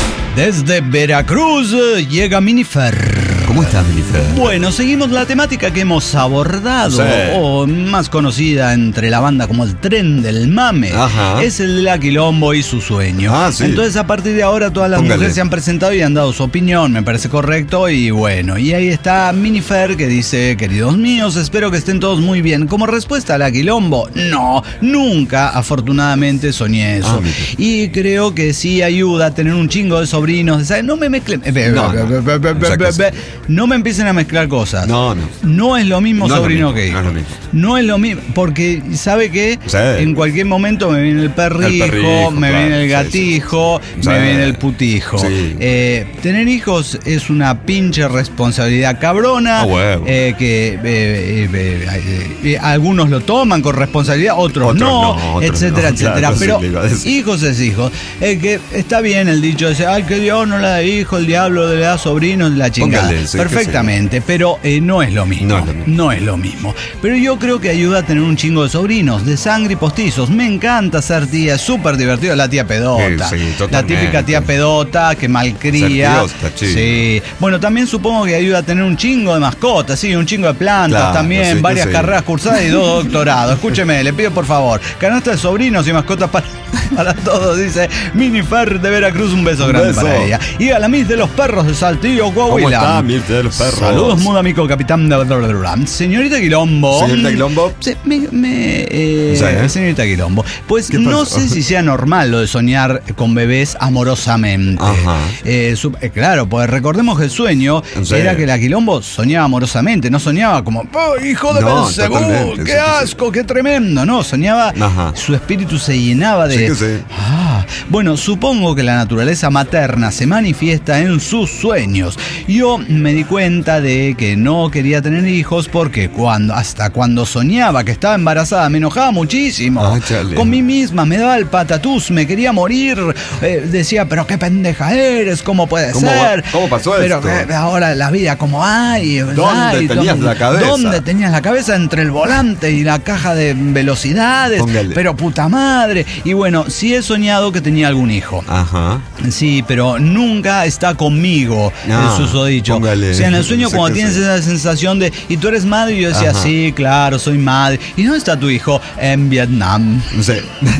Desde Veracruz eh, llega Minifer. ¿Cómo estás, Minifer? Bueno, seguimos la temática que hemos abordado, Sí. o más conocida entre la banda como el tren del mame. Ajá. Es el de la quilombo y su sueño. Ah, sí. Entonces, a partir de ahora, todas las Póngale. mujeres se han presentado y han dado su opinión, me parece correcto, y bueno, y ahí está Minifer que dice, queridos míos, espero que estén todos muy bien. Como respuesta a la quilombo, no, nunca, afortunadamente, soñé eso. Ah, mira. Y creo que sí ayuda a tener un chingo de sobrinos. ¿Sabes? No me mezclen. eh, No, no. O sea que sí. No me empiecen a mezclar cosas. No, no. No es lo mismo No es lo sobrino mismo, que hijo. no es lo mismo. No es lo mismo. Porque, ¿sabe qué? Sí. En cualquier momento me viene el perrijo, El perrijo, me claro, viene el sí, gatijo, sí, sí. me Sí. viene el putijo. Sí. Eh, tener hijos es una pinche responsabilidad cabrona. Ah, huevo. eh, que eh, eh, eh, eh, algunos lo toman con responsabilidad, otros, Otros no, no, otros etcétera, no, etcétera. claro, Pero sí, le iba a decir. hijos es hijos. Eh, que está bien el dicho ese, ay, que Dios no le da hijo, el diablo le da sobrinos, la chingada. Póngale, sí, que Perfectamente, pero eh, no es lo mismo. No es lo mismo. No es lo mismo. Pero yo creo que ayuda a tener un chingo de sobrinos, de sangre y postizos. Me encanta ser tía, es súper divertido. La tía pedota. Sí, sí, la totalmente. típica tía pedota que malcría. Ser tío está chido. Sí. Bueno, también supongo que ayuda a tener un chingo de mascotas, sí, un chingo de plantas Claro, también, sí que varias sí. carreras cursadas y dos doctorados. Escúcheme, le pido por favor, canasta de sobrinos y mascotas para, para todos, dice Minifer de Veracruz, un beso Un grande beso. para ella. Y a la Miss de los Perros de Saltillo, ¿Cómo Coahuila. está, Mirta de los perros? Saludos, muy amigo capitán de Señorita Quilombo. Señorita Quilombo. Sí, me, me, eh, Sí, ¿eh? Señorita Quilombo. Pues ¿Qué no pasó? sé si sea normal lo de soñar con bebés amorosamente. Ajá. Eh, su- eh, claro, pues recordemos que el sueño Sí. era que la Quilombo soñaba amorosamente, no soñaba como, ¡oh, hijo de No, Belcebú! totalmente, ¡Qué sí, sí, sí. asco, qué tremendo! No, soñaba, Ajá. su espíritu se llenaba de... Sí que sí. Ah, bueno, supongo que la naturaleza materna se manifiesta en sus sueños. Yo me di cuenta de que no quería tener hijos porque cuando, hasta cuando soñaba que estaba embarazada me enojaba muchísimo. Ah, chale. Con mí misma me daba el patatús, me quería morir. Eh, decía, pero qué pendeja eres, ¿cómo puede ¿Cómo ser? va- cómo pasó pero esto? que ahora la vida como hay. ¿Dónde ay, tenías ¿dónde- la cabeza? ¿Dónde tenías la cabeza? Entre el volante y la caja de velocidades. Póngale. Pero puta madre. Y bueno, sí he soñado que tenía algún hijo. Ajá. Sí, pero nunca está conmigo, Ah, el susodicho. póngale. O sea, en el sueño Sé cuando que tienes sí. esa sensación de, ¿y tú eres madre? Y yo decía, Ajá. sí, claro, soy madre. ¿Y dónde está tu hijo? En Vietnam, No sé.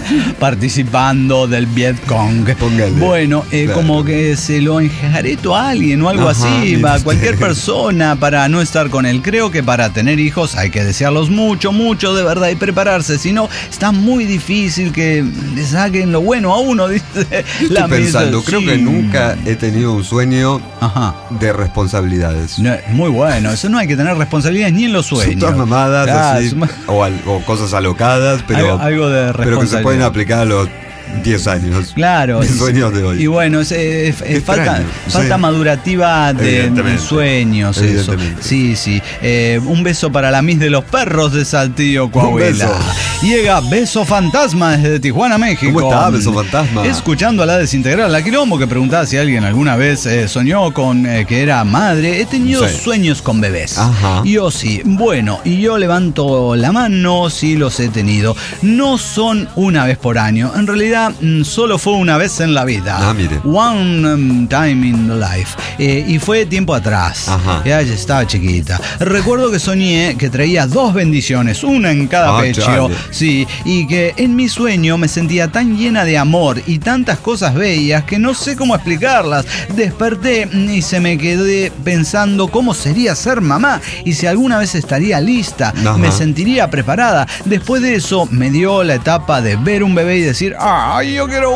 participando del Vietcong. Póngale. Bueno, eh, Claro. como que se lo enjareto a alguien o algo Ajá, así, mire va, usted. cualquier persona para no estar con él. Creo que para tener hijos hay que desearlos mucho, mucho de verdad y prepararse. Si no, está muy difícil que le saquen lo bueno a uno, dice Estoy la pensando, misa. creo Sí. que nunca he tenido un sueño Ajá. de responsabilidades. No, muy bueno, eso no hay que tener responsabilidades ni en los Son sueños. todas mamadas Claro, así, son- o, al- o cosas alocadas, pero, Algo- algo de pero que se pueden responsabilidad. aplicar a los diez años. Claro. Mis y- sueños de hoy. Y bueno, es, eh, es- es falta, extraño, falta sí. madurativa de, de Evidentemente. sueños, eso. Evidentemente. Sí, sí. Eh, un beso para la Miss de los Perros de Saltillo, Coahuila. beso. Llega Beso Fantasma desde Tijuana, México. ¿Cómo está, Beso Fantasma? Escuchando a la Desintegral, la Quilombo, que preguntaba si alguien alguna vez eh, soñó con eh, que era madre. He tenido Sí. sueños con bebés. Ajá. Yo sí. Bueno, y yo levanto la mano, sí los he tenido. No son una vez por año. En realidad, mm, solo fue una vez en la vida. Ah, mire. One um, time in the life. Eh, y fue tiempo atrás. Ajá. Ya ya estaba chiquita. Recuerdo que soñé que traía dos bendiciones, una en cada Ah, pecho. chale. Sí, y que en mi sueño me sentía tan llena de amor y tantas cosas bellas que no sé cómo explicarlas. Desperté y se me quedé pensando cómo sería ser mamá y si alguna vez estaría lista, Ajá. me sentiría preparada. Después de eso me dio la etapa de ver un bebé y decir, ¡ay, yo quiero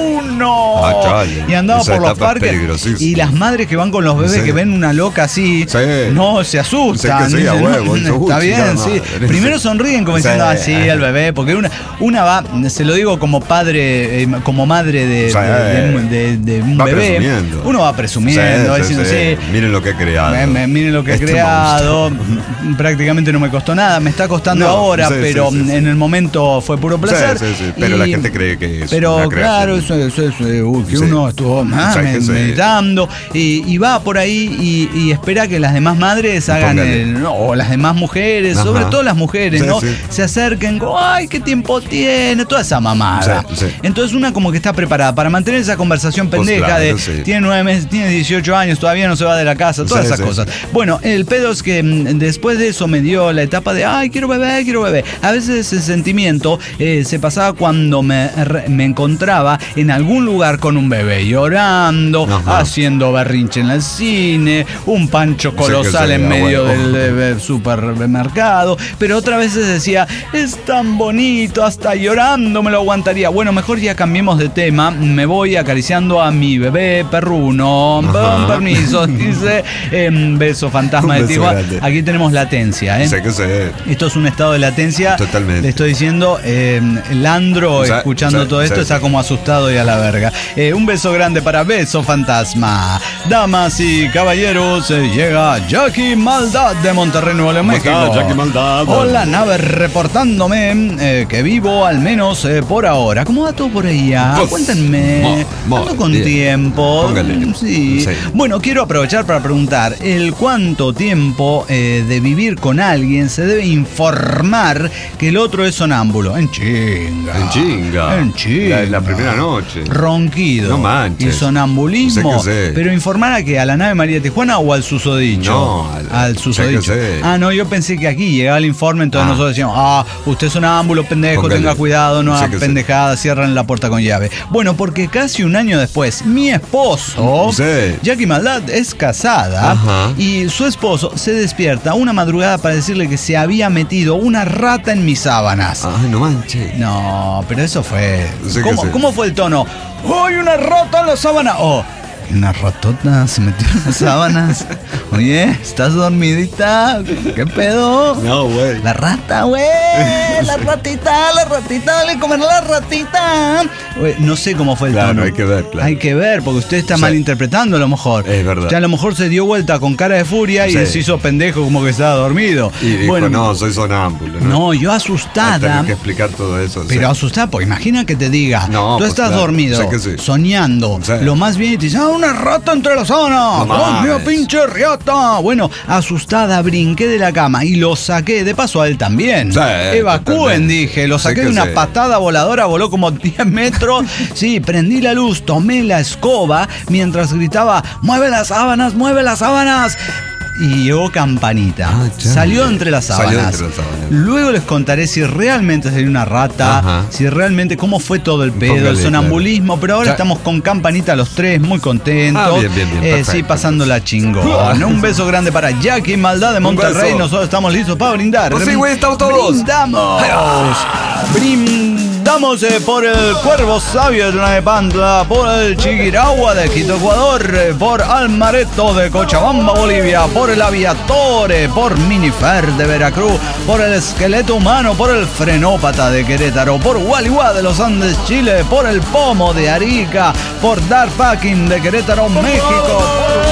uno! Ah, chale. Y andaba Esa por los etapa es parques peligrosísima. y las madres que van con los bebés Sí. que ven una loca así, Sí. no, se asustan. Sí que sí, a Dicen, huevo, "No, se está gusta, bien, sí. madre". Primero sonríen como Sí. diciendo, ah, sí, el bebé, porque una, una va, se lo digo como padre, eh, como madre de, Sí. de, de- de- de un Va bebé. presumiendo. Uno va presumiendo, Sí, sí, diciendo, sí. sí. Miren lo que he creado. Me- me- miren lo que he Este creado, prácticamente no me costó nada, me está costando No, ahora, sí, sí, pero sí, sí. en el momento fue puro placer. Sí, sí, sí, pero Y- la gente cree que es Pero una claro, creación. eso, eso, eso, uy, que Sí. uno estuvo ah, Sí, me- que sí. meditando y, y va por ahí y, y espera que las demás madres hagan Póngale. el, no, o las demás mujeres, Ajá. sobre todo las mujeres, Sí, ¿no? sí. Se acerquen, go, ay, qué tiempo tiene, toda esa mamada. Sí, sí. Entonces una como que está preparada para mantener esa conversación Pues pendeja claro, de sí. tiene nueve meses, tiene dieciocho años, todavía no se va de la casa, todas Sí, esas sí, cosas. sí. Bueno, el pedo es que mm, después de eso me dio la etapa de, ay, quiero bebé, quiero bebé. A veces ese sentimiento eh, se pasaba cuando me, re- me encontraba en algún lugar con un bebé, llorando, Ajá. haciendo berrinche en el cine, un pancho Sí que colosal sí, en a medio huevo. del eh, supermercado, pero otras veces decía, es tan bonito, hasta llorando me lo aguantaría. Bueno, mejor ya cambiemos de tema, me voy acariciando a mi bebé perruno, Ajá. con permiso, dice, em, beso fantasma Un de beso Tijuana. grande. Aquí tenemos latencia, ¿eh? Sé que sé. Esto es un estado de latencia. Totalmente. Le estoy diciendo, eh, Landro, O sea, escuchando o sea, todo esto, o sea, está como asustado y a la verga. Eh, un beso grande para Beso Fantasma. Damas y caballeros, eh, llega Jackie Maldad de Monterrey, Nuevo León, ¿Cómo México. está, Jackie Maldad? Hola, nave, reportándome eh, que vivo al menos eh, por ahora. ¿Cómo va todo por allá? Pues, Cuéntenme. mo- mo- Ando con bien. tiempo. Póngale. Sí. Sí. Bueno, quiero aprovechar para preguntar el cuánto tiempo eh, de vivir con alguien se debe informar que el otro es sonámbulo. En chinga. En chinga. En chinga. La, la primera noche. Ronquido. No manches. Y sonambulismo. Sé que sé. Pero informar a que a la nave María Tijuana o al susodicho. No, al- al susodicho. sé que sé. Ah, no, yo pensé que aquí llegaba el informe, entonces Ah. nosotros decíamos, ah, usted es sonámbulo, pendejo, Póngale. tenga cuidado, no Sé haga que sé. pendejada, cierran la puerta con llave. Bueno, porque casi un año después, mi esposo, Sí. Jackie Maldad, es casada Ajá. y su esposo se despierta una madrugada para decirle que se había metido una rata en mis sábanas. Ay, no manches. No, pero eso fue. Sí que ¿Cómo, sí. ¿Cómo fue el tono? ¡Hay una rata en la sábana! Oh, una ratota se metió en las sábanas. Oye, ¿estás dormidita? ¿Qué pedo? No, güey. La rata, güey. La ratita, la ratita, dale comer a la ratita. Güey, no sé cómo fue el Claro, tono. hay que ver, claro. Hay que ver, porque usted está Sí. malinterpretando a lo mejor. Es verdad. Usted a lo mejor se dio vuelta con cara de furia y Sí. se hizo pendejo como que estaba dormido. Y dijo, bueno, no, soy sonámbulo. no, yo Hay asustada. que explicar todo eso. Pero sí. asustada, pues imagina que te diga, No, tú pues estás claro, dormido, sé que sí. soñando, Sí. lo más bien y te dice, ah, una rata entre las sábanas, No ¡Dios mío, mames. pinche riata! Bueno, asustada, brinqué de la cama y lo saqué, de paso a él también. Sí, Evacúen, totalmente. dije, lo Sé saqué que de una sí. patada voladora, voló como diez metros. Sí, prendí la luz, tomé la escoba mientras gritaba, ¡mueve las sábanas, mueve las sábanas! Y llegó Campanita. Ah, ya. Salió entre las sábanas. Salió entre las sábanas. Luego les contaré si realmente salió una rata, Ajá. si realmente cómo fue todo el pedo, Póngale, el sonambulismo, pero ahora Ya. estamos con Campanita los tres, muy contentos. Ah, bien, bien, bien, Eh, perfecto. sí, pasándola chingón. Un beso grande para Jackie Maldad de Monterrey. beso. Nosotros estamos listos para brindar. Pues sí, güey, estamos todos. Brindamos. Brindamos. Estamos eh, por el Cuervo Sabio de Tlanepantla, por el Chiquiragua de Quito, Ecuador, eh, por Almareto de Cochabamba, Bolivia, por el Aviatore, por Minifer de Veracruz, por el Esqueleto Humano, por el Frenópata de Querétaro, por Gualiguá de los Andes, Chile, por el Pomo de Arica, por Dark Packing de Querétaro, México.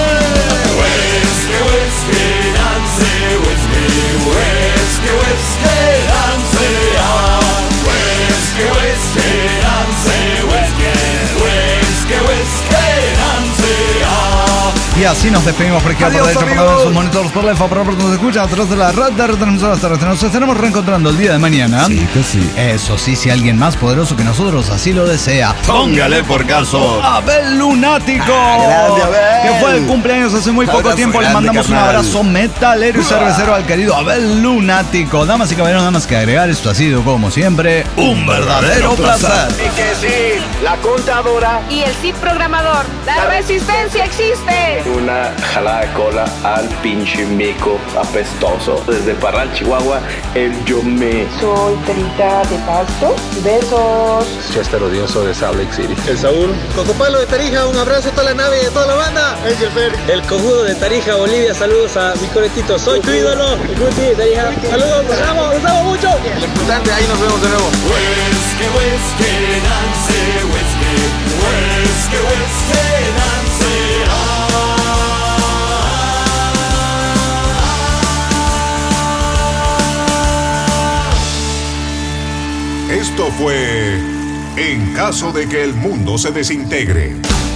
Y así nos despedimos por aquí a través de sus monitores por la F A, por nos escuchan a través de la red de retransmisoras terrestres. Nos estaremos reencontrando el día de mañana. Sí, que sí. Eso sí, si alguien más poderoso que nosotros así lo desea, póngale por caso Abel Lunático, ah, grande, Abel. Que fue el cumpleaños hace muy poco tiempo. Grande, Le mandamos carnal. un abrazo metalero y cervecero al querido Abel Lunático. Damas y caballeros, nada más que agregar, esto ha sido como siempre un verdadero placer. Y que sí, la contadora Y el Cid programador. La resistencia existe. Una jalada de cola al pinche mico apestoso. Desde Parral, Chihuahua, el Yomé. Soy Perita de Pasto. Besos. Chester Odioso de Salt Lake City. El Saúl. Cocopalo de Tarija, un abrazo a toda la nave y a toda la banda. El Jeffer. El Cojudo de Tarija, Bolivia, saludos a mi coletito. Soy tu ídolo. El Guti de Tarija. Saludos, los amo, los amo mucho. El importante, ahí nos vemos de nuevo. Whisky, whisky, Nancy, whisky. Whisky, whisky, Nancy. Esto fue En caso de que el mundo se desintegre.